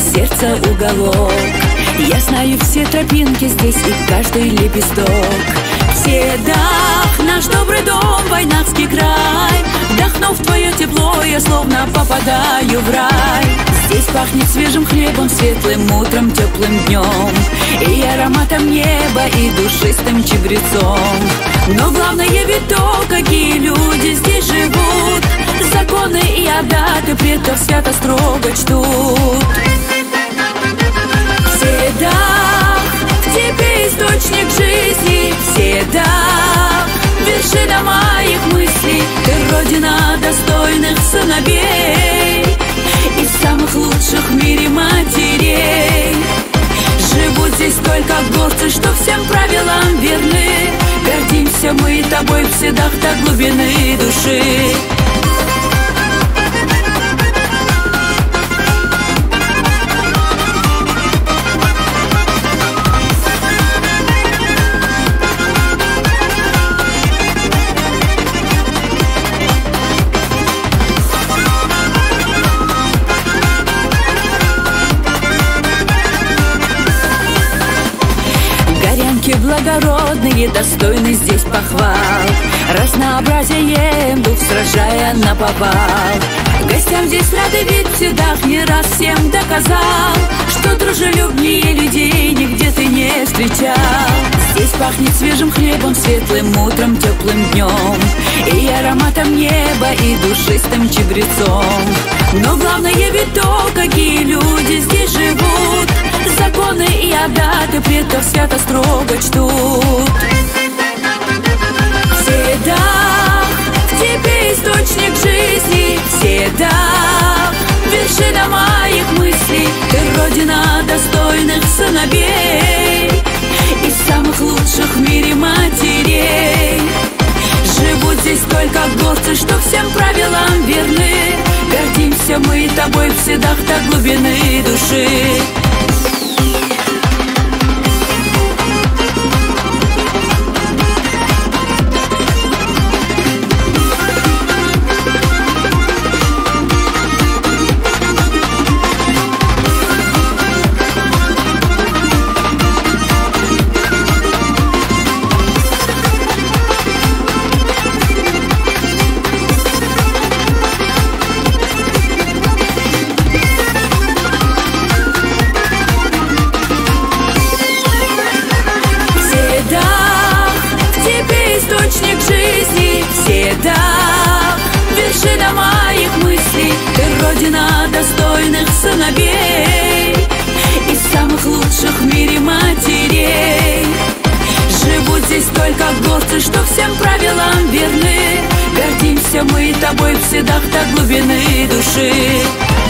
сердца уголок. Я знаю все тропинки здесь и каждый лепесток. Седах, наш добрый дом, Войнахский край. Вдохнув твое тепло, я словно попадаю в рай. Здесь пахнет свежим хлебом, светлым утром, теплым днем, и ароматом неба, и душистым чабрецом. Но главное ведь то, какие люди здесь живут. Законы и обряды предков свято строго чтут. Седах, в тебе источник жизни. Седах, вершина моих мыслей. Ты родина достойных сыновей и самых лучших в мире матерей. Живут здесь только горцы, что всем правилам верны. Гордимся мы тобой в Седах до глубины души. Благородные, достойны здесь похвал. Разнообразием дух сражая наповал. Гостям здесь рады, ведь в Седах не раз всем доказал, что дружелюбнее людей нигде ты не встречал. Здесь пахнет свежим хлебом, светлым утром, теплым днем, и ароматом неба, и душистым чабрецом. Но главное ведь то, какие люди здесь живут. Законы и обряды предков свято строго чтут. Седах, в тебе источник жизни. Седах, вершина моих мыслей. Ты родина достойных сыновей и самых лучших в мире матерей. Живут здесь только горцы, что всем правилам верны. Гордимся мы тобой в Седах до глубины души. Седах, вершина моих мыслей. Ты родина достойных сыновей и самых лучших в мире матерей. Живут здесь только горцы, что всем правилам верны. Гордимся мы тобой в Седах до глубины души.